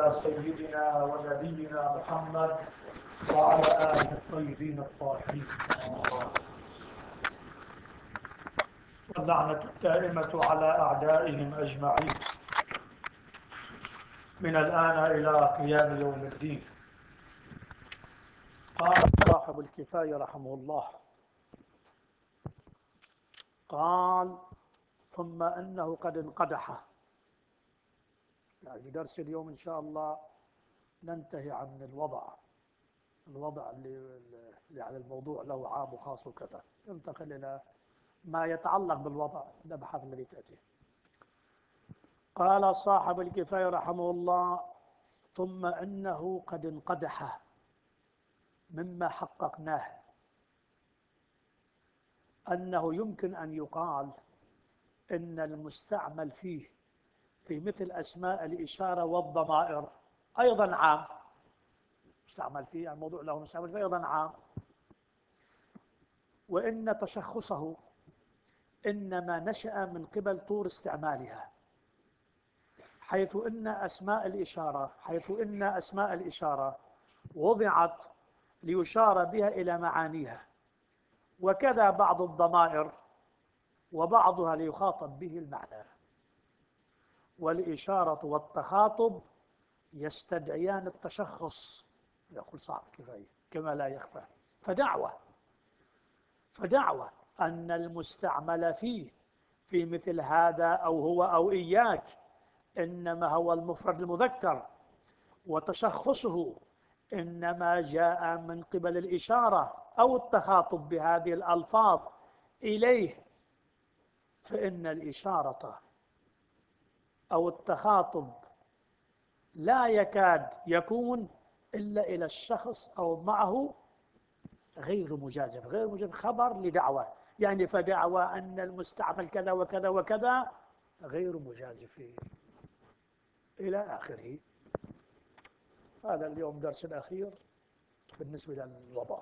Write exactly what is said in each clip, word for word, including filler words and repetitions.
على سيدنا ونبينا محمد وعلى آله الطيبين الطاهرين، واللعنة الدائمة على أعدائهم أجمعين من الآن إلى قيام يوم الدين. قال صاحب الكفاية رحمه الله، قال: ثم أنه قد انقدح. يعني في درس اليوم إن شاء الله ننتهي عن الوضع الوضع اللي, اللي على الموضوع له عام وخاص وكذا، ننتقل إلى ما يتعلق بالوضع الأبحاث التي تأتي. قال صاحب الكفاية رحمه الله: ثم أنه قد انقدح مما حققناه أنه يمكن أن يقال إن المستعمل فيه في مثل أسماء الإشارة والضمائر أيضا عام. مستعمل فيه الموضوع له مستعمل فيه أيضا عام، وإن تشخصه إنما نشأ من قبل طور استعمالها، حيث إن أسماء الإشارة حيث إن أسماء الإشارة وضعت ليشار بها إلى معانيها، وكذا بعض الضمائر وبعضها ليخاطب به المعنى. والإشارة والتخاطب يستدعيان التشخص، يقول صاحب الكفاية كما لا يخفى. فدعوة فدعوة أن المستعمل فيه في مثل هذا أو هو أو إياك إنما هو المفرد المذكر، وتشخصه إنما جاء من قبل الإشارة أو التخاطب بهذه الألفاظ إليه، فإن الإشارة أو التخاطب لا يكاد يكون إلا إلى الشخص أو معه غير مجازف غير مجازف خبر لدعوة، يعني فدعوة أن المستعمل كذا وكذا وكذا غير مجازف إلى آخره. هذا اليوم درس الأخير بالنسبة للوضع.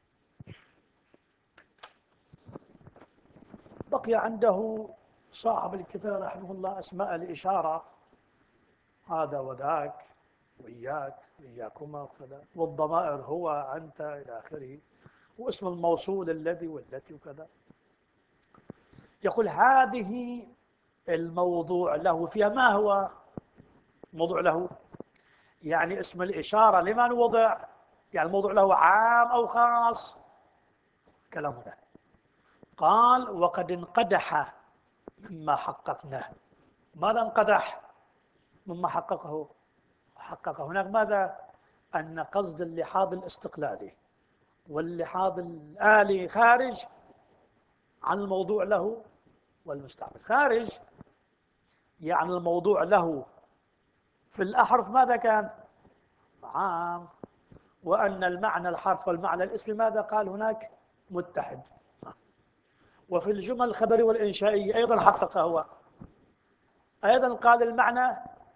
بقي عنده صاحب الكفاية رحمه الله أسماء الإشارة، هذا وذاك وإياك وإياكما وكذا، والضمائر هو أنت إلى آخره، واسم الموصول الذي والتي وكذا. يقول هذه الموضوع له فيها ما هو موضوع له؟ يعني اسم الإشارة لمن وضع؟ يعني الموضوع له عام أو خاص؟ كلام هنا. قال: وقد انقدح مما حققناه. ماذا انقدح مما حققه؟ حقق هناك ماذا؟ أن قصد اللحاظ الاستقلالي واللحاظ الآلي خارج عن الموضوع له والمستعمل. خارج يعني الموضوع له في الأحرف ماذا كان؟ عام. وأن المعنى الحرف والمعنى الاسم ماذا قال هناك؟ متحد. وفي الجمل الخبري والإنشائية أيضا حقق هو، أيضا قال المعنى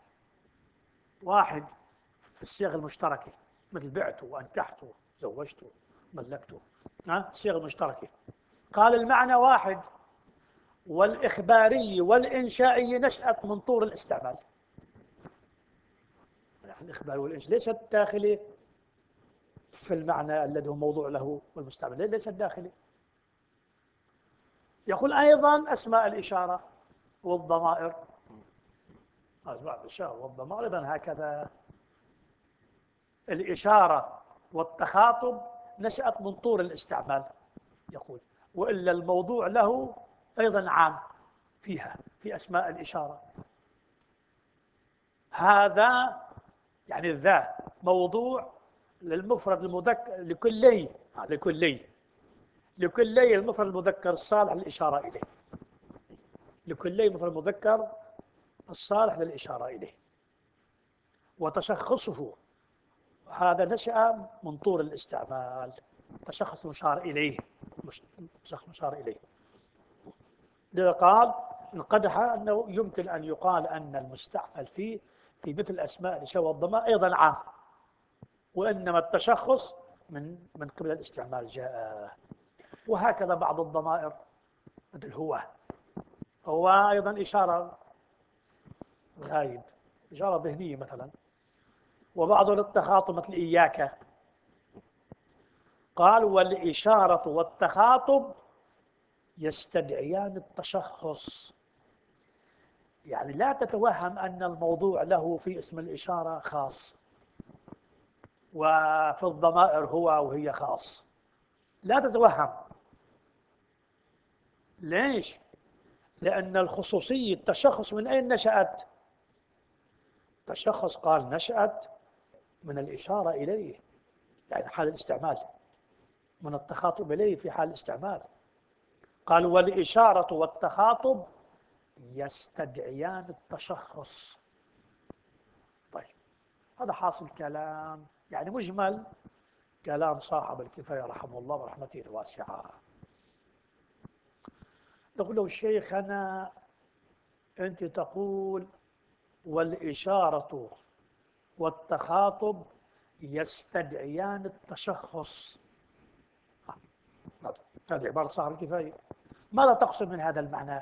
واحد في الصيغ المشتركة، مثل بعت وأنكحت زوجت ملكت، الصيغ المشتركة قال المعنى واحد. والإخباري والإنشائي نشأت من طور الاستعمال. الإخباري والإنشاء ليست داخلة في المعنى الذي هو موضوع له والمستعمل، ليست داخلة. يقول أيضا أسماء الإشارة والضمائر، أسماء الإشارة والضمائر أيضا هكذا. الإشارة والتخاطب نشأت من طور الاستعمال، يقول، وإلا الموضوع له أيضا عام فيها في أسماء الإشارة. هذا يعني الذا موضوع للمفرد المذكر لكلي لكلي لكلي المفرد المذكر الصالح للإشارة إليه، لكلي المفرد المذكر الصالح للإشارة إليه. وتشخصه هذا نشأ من طور الاستعمال، تشخص مشار إليه، تشخص مشار إليه. لذا قال انقدح أنه يمكن أن يقال أن المستعمل فيه في مثل أسماء الإشارة والضمائر أيضا عام، وإنما التشخص من من قبل الاستعمال جاء. وهكذا بعض الضمائر مثل هو هو أيضا إشارة غايب، إشارة ذهنية مثلا، وبعض التخاطب مثل إياك. قال والإشارة والتخاطب يستدعيان التشخص، يعني لا تتوهم أن الموضوع له في اسم الإشارة خاص وفي الضمائر هو وهي خاص، لا تتوهم. ليش؟ لأن الخصوصية التشخص من أين نشأت؟ تشخص قال نشأت من الإشارة إليه، يعني حال الاستعمال، من التخاطب إليه في حال الاستعمال. قال والإشارة والتخاطب يستدعيان التشخص. طيب هذا حاصل كلام يعني مجمل كلام صاحب الكفاية رحمه الله ورحمته الواسعة. نقول له شيخنا أنت تقول والإشارة والتخاطب يستدعيان التشخص، هذه عبارة صاحب الكفاية. ماذا تقصد من هذا المعنى؟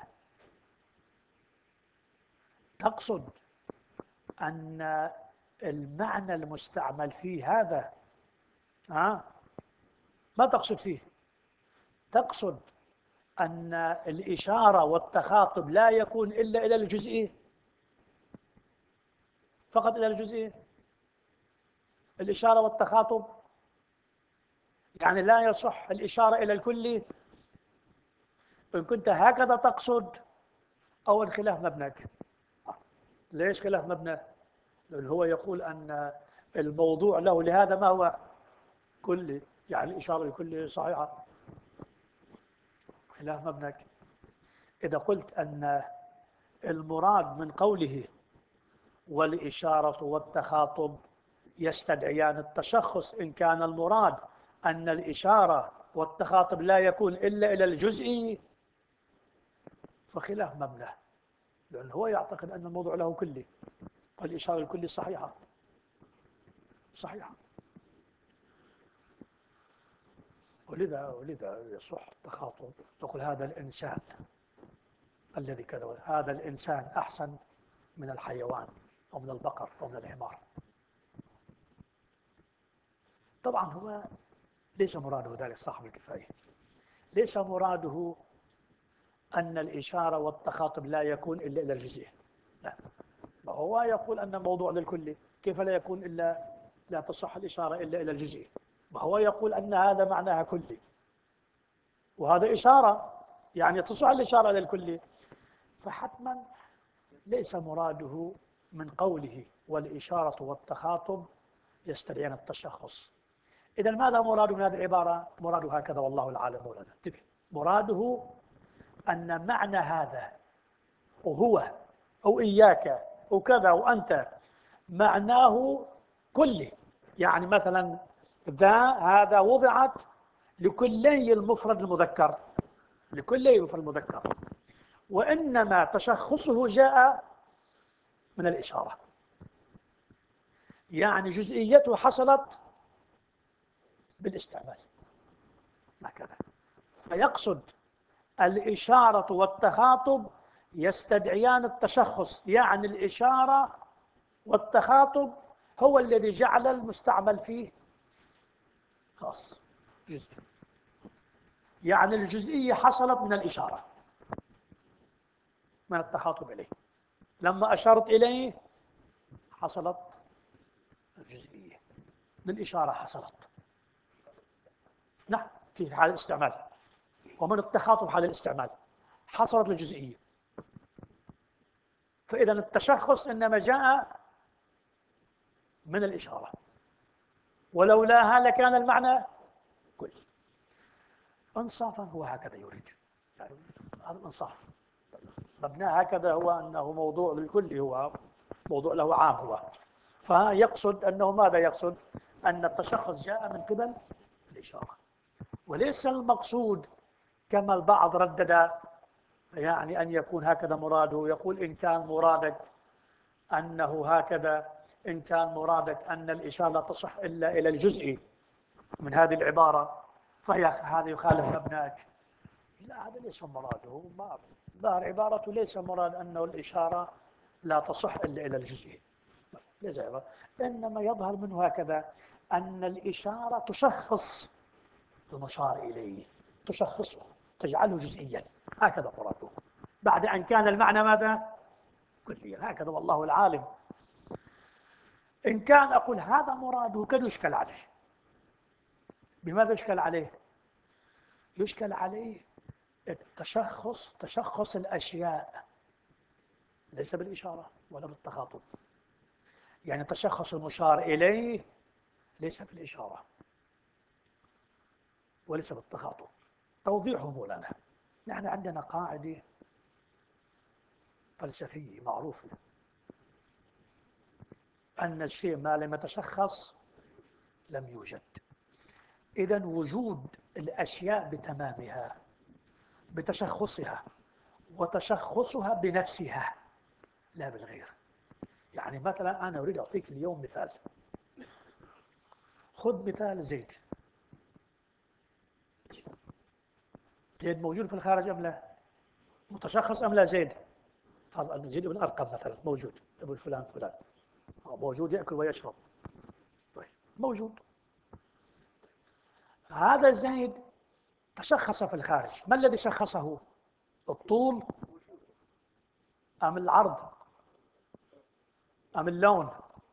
تقصد أن المعنى المستعمل فيه هذا ها ما تقصد فيه، تقصد أن الإشارة والتخاطب لا يكون إلا إلى الجزئي، فقط إلى الجزئي. الإشارة والتخاطب يعني لا يصح الإشارة إلى الكلي. إن كنت هكذا تقصد أول خلاف مبناك. ليش خلاف مبنى؟ لأن هو يقول أن الموضوع له لهذا ما هو كلي، يعني الإشارة الكلي صحيحة. خلاف مبناك. إذا قلت أن المراد من قوله والإشارة والتخاطب يستدعيان التشخص، إن كان المراد أن الإشارة والتخاطب لا يكون إلا إلى الجزء فخلاف مبنى، لأنه هو يعتقد أن الموضوع له كلي، والإشارة الكلي صحيحة صحيحة. ولذا ولذا يصح التخاطب، تقول هذا الإنسان الذي كذا، هذا الإنسان أحسن من الحيوان أو من البقر أو من الحمار. طبعا هو ليس مراده ذلك صاحب الكفاية، ليس مراده أن الإشارة والتخاطب لا يكون إلا إلى الجزئي، لا، هو يقول أن الموضوع للكل، كيف لا يكون إلا لا تصح الإشارة إلا إلى الجزئي، وهو يقول أن هذا معناها كلي وهذا إشارة يعني تصح الإشارة للكل، فحتما ليس مراده من قوله والإشارة والتخاطب يستدعيان التشخص. إذا ماذا مراد من هذه العبارة؟ مراده هكذا والله العالم مولانا، انتبه، مراده أن معنى هذا وهو أو إياك وكذا وأنت معناه كله، يعني مثلا ذا هذا وضعت لكلي المفرد المذكر، لكلي المفرد المذكر، وإنما تشخصه جاء من الإشارة، يعني جزئيته حصلت بالاستعمال هكذا. فيقصد الإشارة والتخاطب يستدعيان التشخص، يعني الإشارة والتخاطب هو الذي جعل المستعمل فيه خاص جزئي، يعني الجزئية حصلت من الإشارة، من التخاطب إليه، لما أشرت إليه حصلت الجزئية، من الإشارة حصلت، نعم في حال الاستعمال، ومن التخاطب حال الاستعمال حصلت الجزئية. فإذا التشخص إنما جاء من الإشارة، ولولاها لكان المعنى كل. انصافا هو هكذا يريد، يعني هذا الانصاف مبناه هكذا، هو أنه موضوع للكل، هو موضوع له عام، هو فيقصد أنه ماذا يقصد؟ أن التشخص جاء من قبل الإشارة، وليس المقصود كما البعض ردد يعني أن يكون هكذا مراده. يقول إن كان مرادك أنه هكذا، إن كان مرادك أن الإشارة لا تصح إلا إلى الجزء من هذه العبارة فهي هذا يخالف مبناك. لا، هذا ليس مراده، ظاهر عبارته ليس مراد أنه الإشارة لا تصح إلا إلى الجزء، ليس عبارة. إنما يظهر منه هكذا أن الإشارة تشخص المشار إليه، تشخصه، تجعله جزئيا، هكذا مراده، بعد أن كان المعنى ماذا؟ كليا، هكذا والله العالم. إن كان أقول هذا مراده قد يشكل عليه. بماذا يشكل عليه؟ يشكل عليه التشخص، تشخص الأشياء، ليس بالإشارة ولا بالتخاطب. يعني تشخص المشار إليه ليس بالإشارة وليس بالتخاطب. توضيحه لنا، نحن عندنا قاعدة فلسفية معروفة أن الشيء ما لم يتشخص لم يوجد. إذن وجود الأشياء بتمامها، بتشخصها وتشخصها بنفسها لا بالغير. يعني مثلا أنا أريد أعطيك اليوم مثال. خذ مثال زيد. زيد موجود في الخارج أم لا؟ متشخص أم لا زيد؟ فرض زيد ابن أرقم مثلا موجود، ابن فلان فلان موجود يأكل ويشرب، طيب موجود. هذا زيد تشخص في الخارج، ما الذي شخصه؟ الطول أم العرض أم اللون؟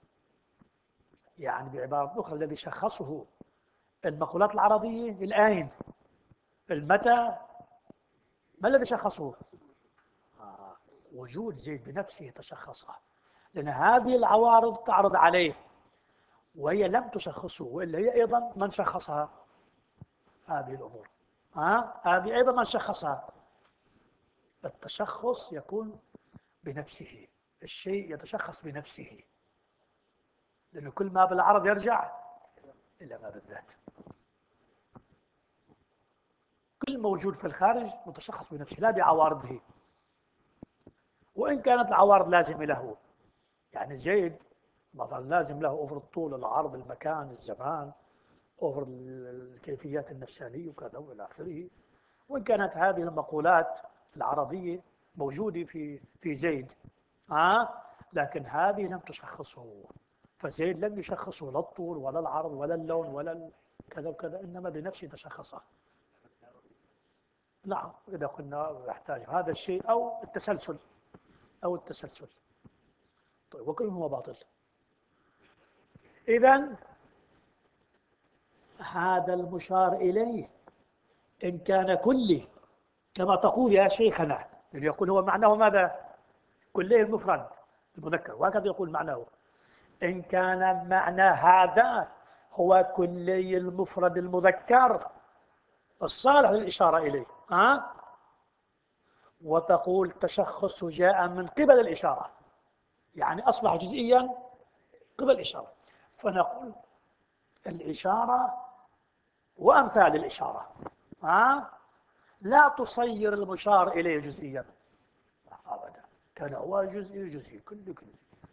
يعني بعبارة أخرى الذي شخصه المقولات العرضية الآين، المتى، ما الذي شخصه؟ آه. وجود زيد بنفسه تشخصه، لأن هذه العوارض تعرض عليه وهي لم تشخصه، وإلا هي أيضا من شخصها هذه الأمور. ها؟ هذه أيضا من شخصها. التشخص يكون بنفسه، الشيء يتشخص بنفسه، لأنه كل ما بالعرض يرجع إلى ما بالذات. كل موجود في الخارج متشخص بنفسه لا بعوارضه، وإن كانت العوارض لازمة له. يعني زيد مثلا لازم له أوفر الطول، العرض، المكان، الزمان، أوفر الكيفيات النفسانية وكذا وإلى آخره. وإن كانت هذه المقولات العرضية موجودة في في زيد، آه لكن هذه لم تشخصه. فزيد لم يشخصه لا الطول ولا العرض ولا اللون ولا كذا وكذا، إنما بنفسه تشخصه. نعم، إذا قلنا يحتاج هذا الشيء أو التسلسل أو التسلسل. طيب وكل هو باطل. إذن هذا المشار إليه إن كان كلي كما تقول يا شيخنا، يعني يقول هو معناه ماذا؟ كلي المفرد المذكر، وهكذا يقول معناه. إن كان معنى هذا هو كلي المفرد المذكر الصالح للإشارة إليه، ها؟ وتقول تشخص جاء من قبل الإشارة، يعني أصبح جزئيا قبل الإشارة، فنقول الإشارة وأمثال الإشارة، ها؟ لا تصير المشار إليه جزئيا أبدا، كان هو جزئي جزئي كل كل،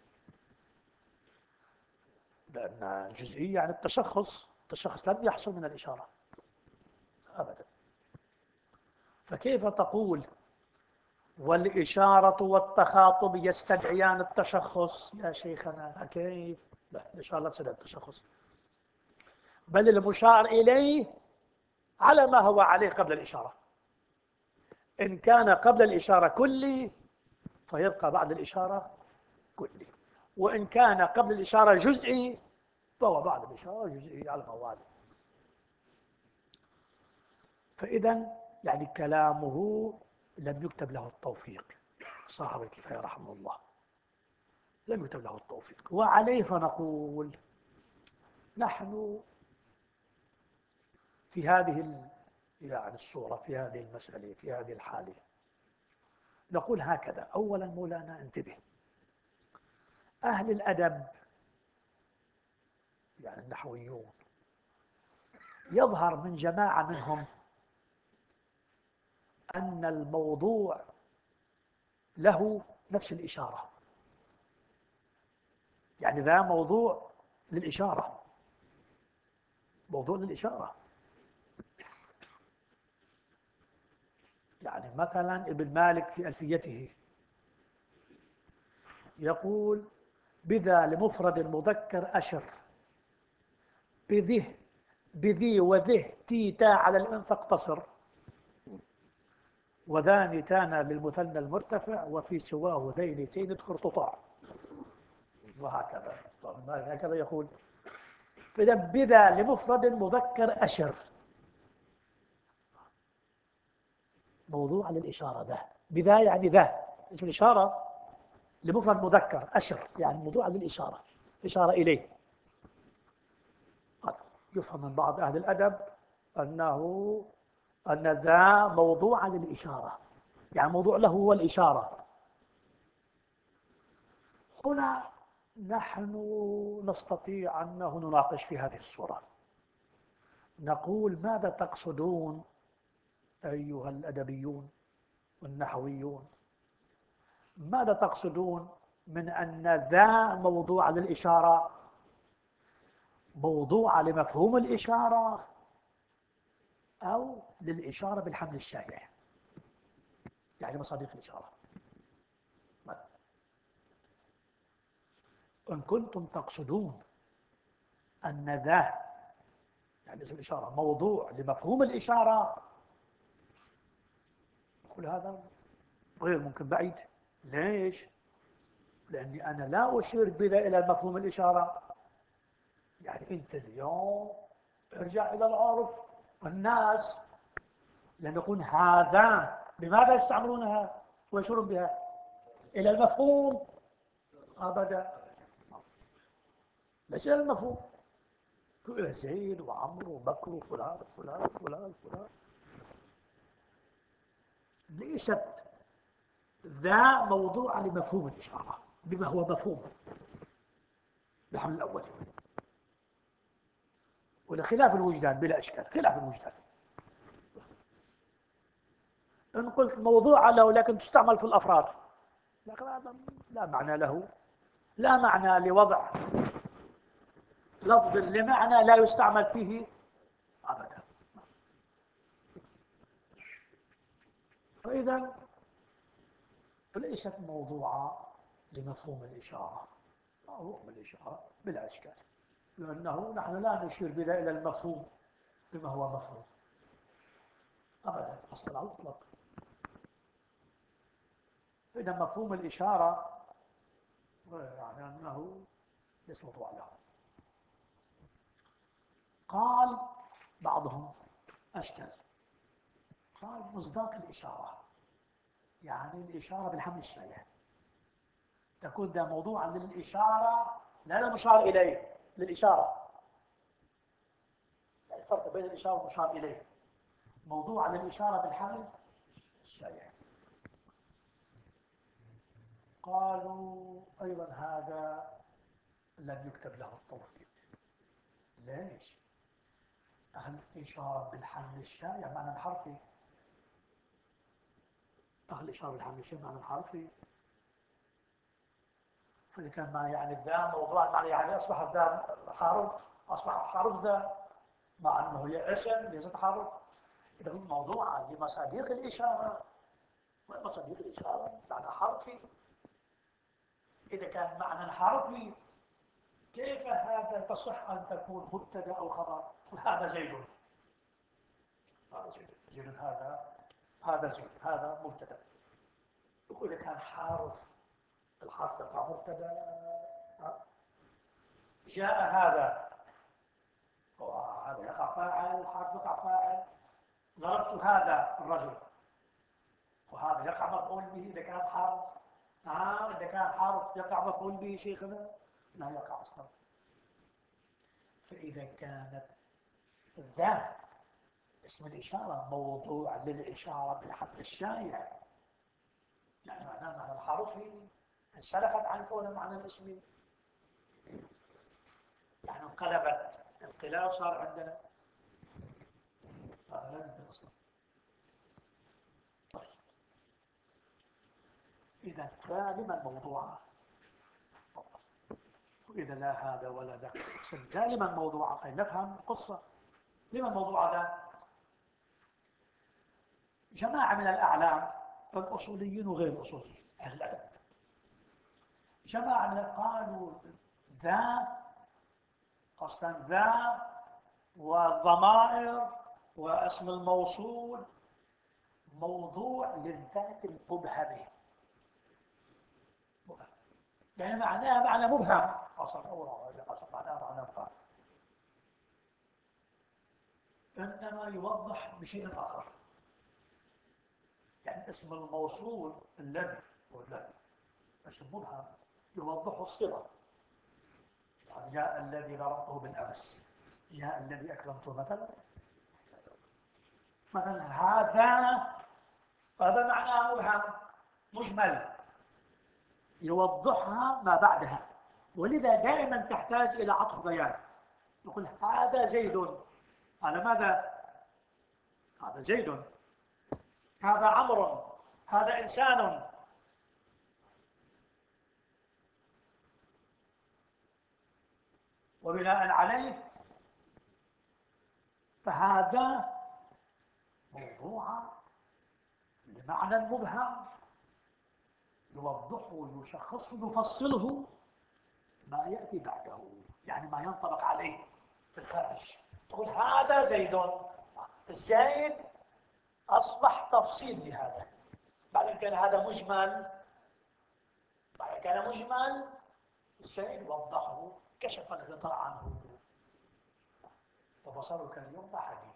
لأن جزئي يعني التشخص، التشخص لم يحصل من الإشارة أبدا. فكيف تقول والإشارة والتخاطب يستدعيان التشخص يا شيخنا؟ كيف؟ لا، الإشارة لا تستدعي التشخص، بل المشار إليه على ما هو عليه قبل الإشارة. إن كان قبل الإشارة كلي فيبقى بعد الإشارة كلي، وإن كان قبل الإشارة جزئي فهو بعد الإشارة جزئي على موال. فإذا يعني كلامه لم يكتب له التوفيق، صاحب الكفاية رحمه الله لم يكتب له التوفيق. وعليه فنقول نحن في هذه يعني الصورة، في هذه المسألة، في هذه الحالة نقول هكذا. أولا مولانا انتبه، أهل الأدب يعني النحويون يظهر من جماعة منهم أن الموضوع له نفس الإشارة، يعني ذا موضوع للإشارة، موضوع للإشارة. يعني مثلا ابن مالك في ألفيته يقول بذا لمفرد مذكر أشر، بذه بذي وذه تي تا على الأنثى اقتصر، وذان تان للمثنى المرتفع، وفي سواه ذين تين ادخل تطاع، وهكذا. هكذا يقول. إذا بذا لمفرد مذكر أشر، موضوع للإشارة ذا، بذا يعني ذا اسم الإشارة لمفرد مذكر أشر، يعني موضوع للإشارة، إشارة إليه. يفهم من بعض أهل الأدب أنه أن ذا موضوع للإشارة، يعني موضوع له هو الإشارة. هنا نحن نستطيع أنه نناقش في هذه الصورة، نقول ماذا تقصدون أيها الأدبيون والنحويون، ماذا تقصدون من أن ذا موضوع للإشارة، موضوع لمفهوم الإشارة، أو للإشارة بالحمل الشائع، يعني مصادق الإشارة. مثلا إن كنتم تقصدون أن ذا يعني اسم الإشارة موضوع لمفهوم الإشارة، أقول هذا غير ممكن، بعيد. ليش؟ لأني أنا لا أشير بذا إلى مفهوم الإشارة. يعني أنت اليوم ارجع إلى العرف والناس، لأن يقول هذا بماذا يستعملونها ويشيرون بها؟ إلى المفهوم أبدا، ليس إلى المفهوم. إلى زيد وعمرو وبكر وفلان وفلان وفلان وفلان. ليست ذا موضوع لمفهوم الإشارة بما هو مفهوم بالحمل الأول، ولخلاف الوجدان بلا إشكال، خلاف الوجدان. إن قلت موضوع له لكن تستعمل في الأفراد، لكن هذا لا معنى له، لا معنى لوضع لفظ لمعنى لا يستعمل فيه أبدا. فإذا فليست موضوعة لمفهوم الإشارة، مفهوم الإشارة بلا إشكال، لأنه نحن لا نشير بذا إلى المفهوم بما هو مفهوم أبدا، أصلا على الإطلاق. إذا مفهوم الإشارة يعني أنه ليس موضوع له. قال بعضهم أشكل، قال مصداق الإشارة، يعني الإشارة بالحمل الشائع، تكون ذا موضوعا للإشارة لا للمشار إليه، للإشارة. يعني فرق بين الإشارة والمشار إليه، موضوعا للإشارة بالحمل الشائع. قالوا أيضا هذا لم يكتب له التوفيق. ليش؟ أهل الإشارة بالحمل الشائع معنى الحرفي، أهل الإشارة بالحمل الشائع معنى الحرفي. فإذا كان معنى يعني ذا موضوع معنى يعني أصبح ذا حرف، أصبح حرف ذا مع أنه هي اسم ليست حرف. إذا كنت موضوعا لمصادق الإشارة، ومصادق الإشارة معنى حرفي. إذا كان معنى حرفي كيف هذا تصح أن تكون مبتدأ أو خبر؟ هذا زيد، هذا زيد، زيد هذا، هذا زيد، هذا مبتدأ. وإذا كان حرف، الحرف يقع مبتدأ، جاء هذا، هذا يقع فاعل، الحرف يقع فاعل. ضربت هذا الرجل، وهذا يقع مفعول به إذا كان حرف. نعم إذا كان حرف يقع مفعول به شيخنا؟ لا يقع أصلا. فإذا كانت ذا اسم الإشارة موضوع للإشارة بالحمل الشائع، يعني معناه معنى الحرفي انسلخت عن كونه معنى الاسمي، يعني انقلبت انقلاب صار عندنا، هذا لا يمكن أصلا. طيب إذا ذا موضوعا، وإذا لا هذا ولا ذاك دائما موضوعا، أي نفهم القصة. لمن موضوع ذا؟ جماعة من الأعلام الأصوليين وغير الأصوليين أهل الأدب جماعة قالوا ذا أصلا ذا والضمائر واسم الموصول موضوع للذات المبهمة، يعني معناها معنى مبهم أصلا، أول أصلا معناها معنى مبهم، إنما يوضح بشيء آخر. يعني اسم الموصول الذي والذي اسم مبهم يوضح الصلة. جاء الذي ضربته بالأمس، جاء الذي أكرمته مثلا. مثلا هذا هذا معناه مبهم مجمل يوضحها ما بعدها، ولذا دائما تحتاج إلى عطف بيان. نقول هذا زيد، على ماذا؟ هذا زيد، هذا عمرو، هذا إنسان. وبناء عليه فهذا موضوع لمعنى مبهم يوضحه ويشخصه يفصله ما يأتي بعده، يعني ما ينطبق عليه في الخارج. تقول هذا زيد، الزيد أصبح تفصيل لهذا. بعد أن كان هذا مجمل، بعد أن كان مجمل الزيد وضحه، كشف الغطاء عنه، فبصرك اليوم حديد.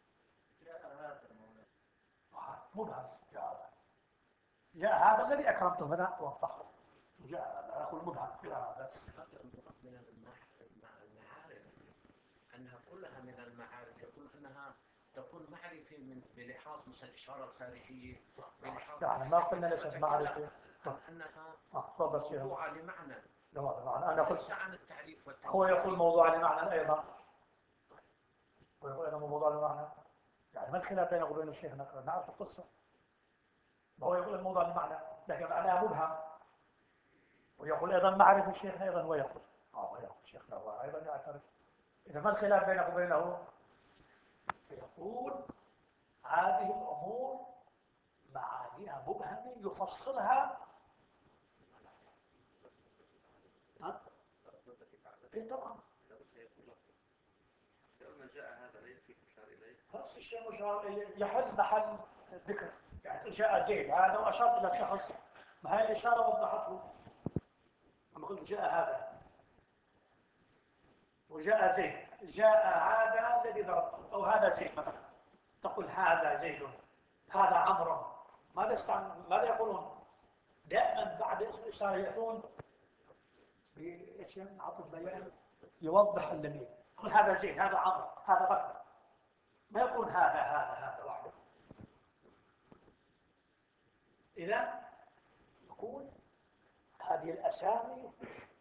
مبهم جاء هذا، جاء هذا الذي أكرمته بدأ وضحه، جاء هذا أخو المبهم جاء هذا. من المعارف أنها كلها من المعارف، يقول أنها تكون معرفة من بلحاظ مثل الإشارة الخارجية، يعني ما قلنا ليست معرفة، أنها موضوع لمعنى. أنا قلت عن التعريف والتعريف. هو يقول موضوع لمعنى أيضا، ويقول أيضا موضوع لمعنى. يعني ما الخلاف بينه وبين الشيخ؟ نعرف القصة. وهو يقول الموضوع لمعنى لكن معناها مبهم، ويقول أيضا معرفة الشيخ أيضا هو يقول آه يقول شيخنا هو أيضا يعترف. إذا ما الخلاف بينه وبينه؟ يقول هذه الأمور معانيها مبهمة يفصلها. ها؟ إيه طبعا. لما جاء هذا ليس في إشارة إليه. نفس الشيء مشار يحل محل الذكر، يعني جاء زيد هذا وأشار إلى شخص، ما هي الإشارة وضحته. أما قلت جاء هذا وجاء زيد، جاء هذا الذي ضربته أو هذا زيد مثلا، تقول هذا زيد، هذا عمرو. ماذا استعمل؟ ماذا يقولون؟ دائما بعد اسم الإشارة يأتون باسم عطف بيان يوضح الذي. يقول هذا زيد، هذا عمرو، هذا بكر. ما يقول هذا هذا هذا وحده. إذا يقول هذه الأسامي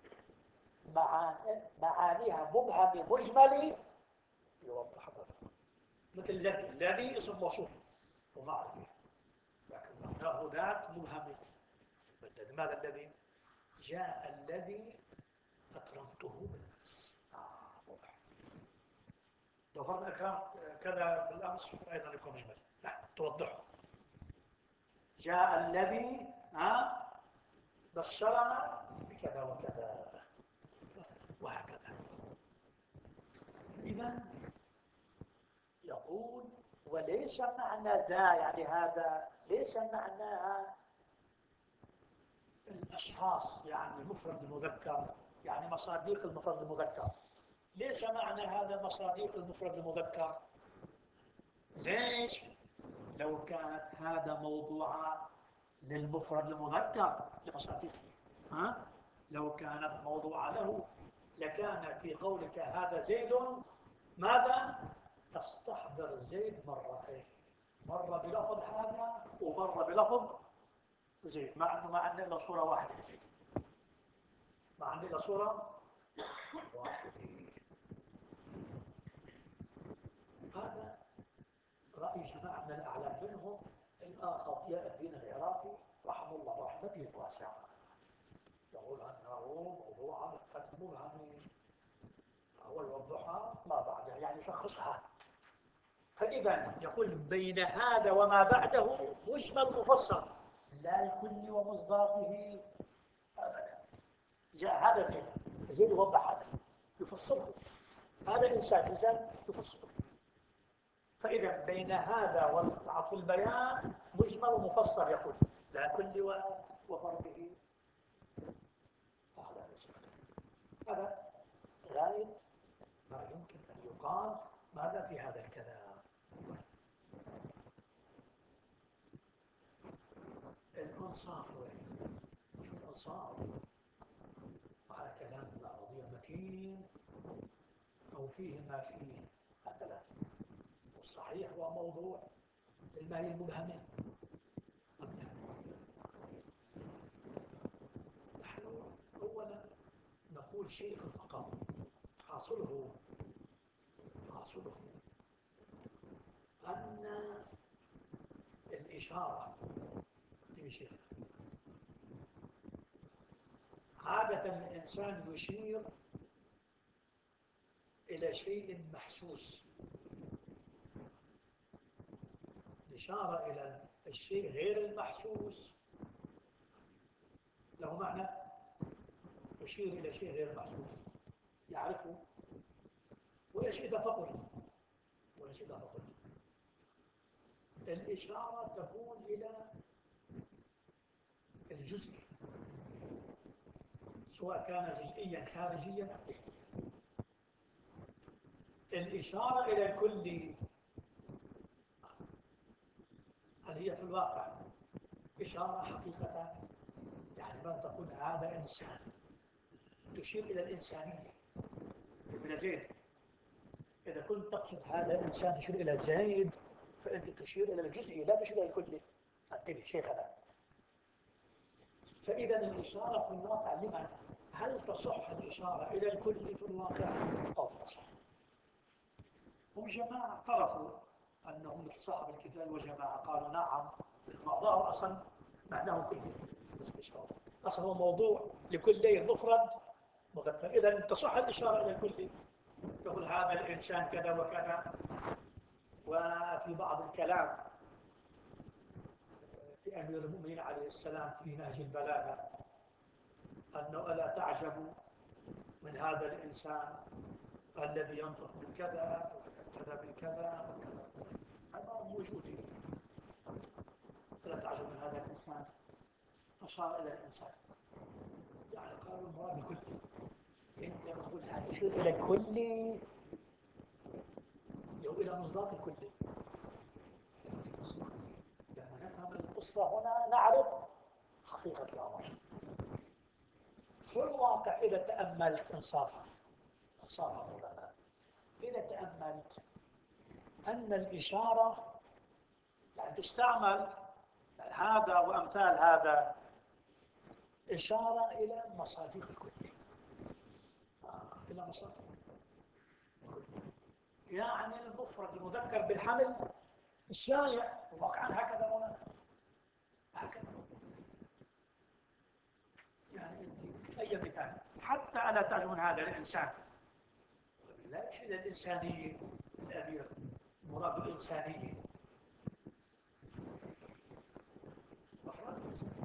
معانيها مبهمة مجملة يوضح ذلك. مثل الذي، الذي اسم موصوف ومعرفة، لكن معناه ذات مبهمة. لماذا الذي؟ جاء الذي أكرمته بالأمس. آه واضح. لو فرض أكرمت كذا بالأمس أيضا يكون مجمل، لا توضحه. جاء الذي ها بشرنا بكذا وكذا وهكذا. إذا يقول وليس معنى ذا، يعني هذا ليس معناها الأشخاص، يعني المفرد المذكر، يعني مصاديق المفرد المذكر. ليس معنى هذا مصاديق المفرد المذكر. ليش؟ لو كانت هذا موضوعا للمفرد المذكر لمصادقه، ها؟ لو كانت موضوعا له لكان في قولك هذا زيد ماذا؟ تستحضر زيد مرتين، مرة بلفظ هذا ومرة بلفظ زيد، مع أنه ما عندنا إلا صورة واحدة لزيد، ما عندنا إلا صورة واحدة. هذا رأي جماعة من الأعلام، منهم الآخر ضياء الدين العراقي رحمه الله رحمته الواسعة، يقول أنه موضوع فتح مبهم، فهو يوضحها ما بعدها يعني يشخصها. فإذا يقول بين هذا وما بعده مجمل مفصل لا الكل ومصداقه أبدا. جاء هذا زيد، زيد يوضح هذا يفصله، هذا إنسان إنسان يفصله. فإذا بين هذا والعطف البيان مجمل ومفصل يقول لا كل وفرده. هذا هذا غاية ما يمكن أن يقال ماذا في هذا الكلام. الإنصاف وين؟ شو الإنصاف؟ على كلام العربية متين أو فيه ما فيه هكذا. والصحيح هو موضوع الماء المبهمين. نحن أولا نقول شيء في المقام حاصله حاصله أن الإشارة شيخ عادة الإنسان يشير إلى شيء محسوس. الإشارة إلى الشيء غير المحسوس له معنى، يشير إلى شيء غير محسوس يعرفه ويشيء فقر ويشيء فقر. الإشارة تكون إلى الجزء سواء كان جزئيا خارجيا أم داخليا. الإشارة إلى الكل هل هي في الواقع إشارة حقيقة؟ يعني ما تقول هذا إنسان تشير إلى الإنسانية إلى زيد. إذا كنت تقصد هذا إنسان تشير إلى زيد فأنت تشير إلى الجزئي لا تشير إلى الكل. انتبه شيخنا. فإذا الإشارة في الواقع لماذا؟ هل تصح الإشارة إلى الكل في الواقع أو تصح؟ هم جماعة اعترفوا أنهم مثل صاحب الكتاب وجماعة قالوا نعم الموضوع أصلا معناه كله. أصلا هو موضوع لكلين مفرد مذكر. إذا تصح الإشارة إلى الكل تقول هذا الإنسان كذا وكذا. وفي بعض الكلام لأمير المؤمنين عليه السلام في نهج البلاغة أنه ألا تعجب من هذا الإنسان الذي ينطق بالكذا وكذا بالكذا وكذا. هذا موجود. ألا تعجب من هذا الإنسان أشار إلى الإنسان يعني قالوا المراد الكل. أنت بتقول هتشير إلى الكل أو إلى مصداق الكل. لما نفهم القصة هنا نعرف حقيقة الأمر. في الواقع إذا تأملت إنصافا إنصافا مولانا إذا تأملت أن الإشارة يعني تستعمل هذا وأمثال هذا إشارة إلى مصادق الكل. آه. إلى مصادق الكل. يعني المفرد المذكر بالحمل الشائع واقعا هكذا مولانا هكذا. يعني انت اي مثال حتى الا تعجب من هذا الانسان لا يشير الى الانسانيه. الامير مراد الانسانيه مفرد الانسان.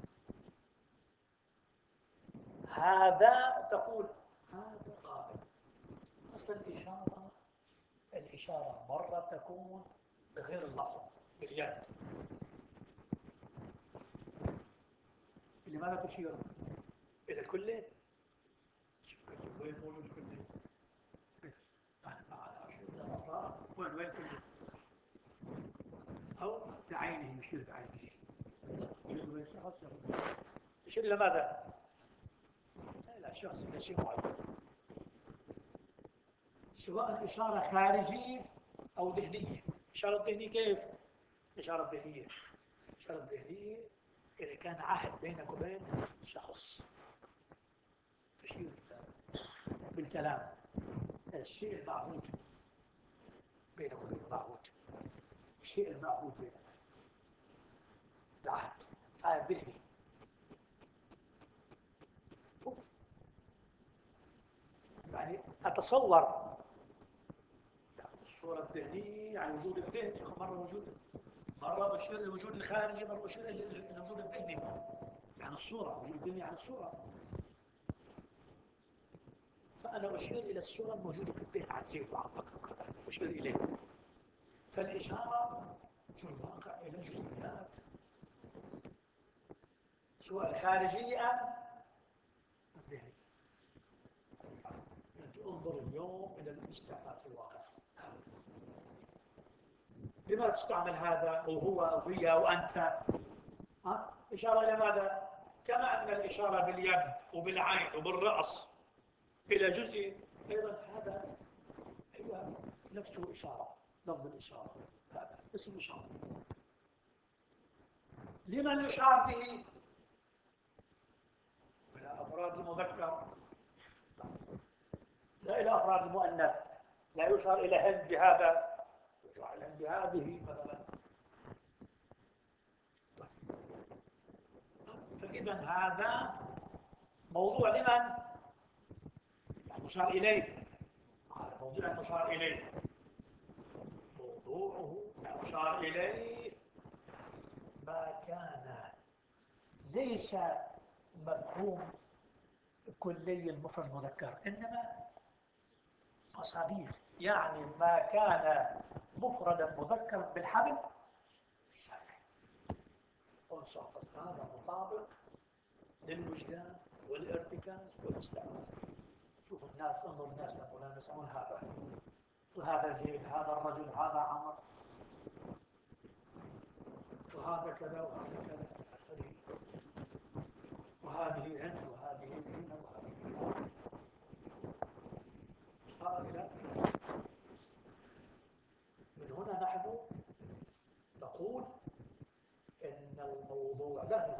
هذا تقول هذا قائم. اصل الاشاره الاشاره مره تكون بغير اللفظ باليد. لماذا تشير إلى الكل؟ شوف الكل وين موجود الكل؟ أنا ما أشير إلى الأفراد وين وين الكل؟ أو بعينه يشير بعينه. يشير إلى ماذا؟ إلى شخص إلى شيء معين. سواء إشارة خارجية أو ذهنية. إشارة ذهنية كيف؟ إشارة ذهنية إشارة ذهنية إذا كان عهد بينك وبين شخص تشير بالكلام الشيء المعهود بينك وبين المعهود. الشيء المعهود بينك العهد عهد ذهني. يعني أتصور الصورة الذهنية يعني وجود الذهني مرة وجود مرة بشير الوجود الخارجي مرة بشير الوجود الذهني. يعني الصورة وجود الذهني يعني الصورة. فأنا أشير إلى الصورة الموجودة في الذهن عن زيد وعمك وكذا، أشير إليه. فالإشارة في الواقع إلى الجزئيات، سواء الخارجية أم الذهنية. أنت انظر اليوم إلى الاستعمال في الواقع. لماذا تستعمل هذا وهو وهي وأنت؟ ها؟ إشارة إلى ماذا؟ كما أن الإشارة باليد وبالعين وبالرأس إلى جزء، أيضا هذا هي نفسه إشارة، لفظ الإشارة هذا اسم إشارة. لمن يشار به؟ إلى أفراد المذكر، لا إلى أفراد المؤنث. لا يشار إلى هند بهذا، يشار إلى هند بهذه مثلا. فإذا هذا موضوع لمن؟ المشار إليه. هذا موضوع المشار إليه، موضوعه المشار إليه ما كان ليس مفهوم كلي المفرد المذكر، إنما مصادر، يعني ما كان مفردا مذكرا بالحبل انصافا، هذا مطابق للوجدان والارتكاز والاستعمال. شوف الناس، انظر الناس يقولون يسمون هذا وهذا زيد، هذا الرجل، هذا عمر، وهذا كذا وهذا كذا، وهذه هند وهذه زينب وهذه زينب. هذا من هنا نحن نقول إن الموضوع له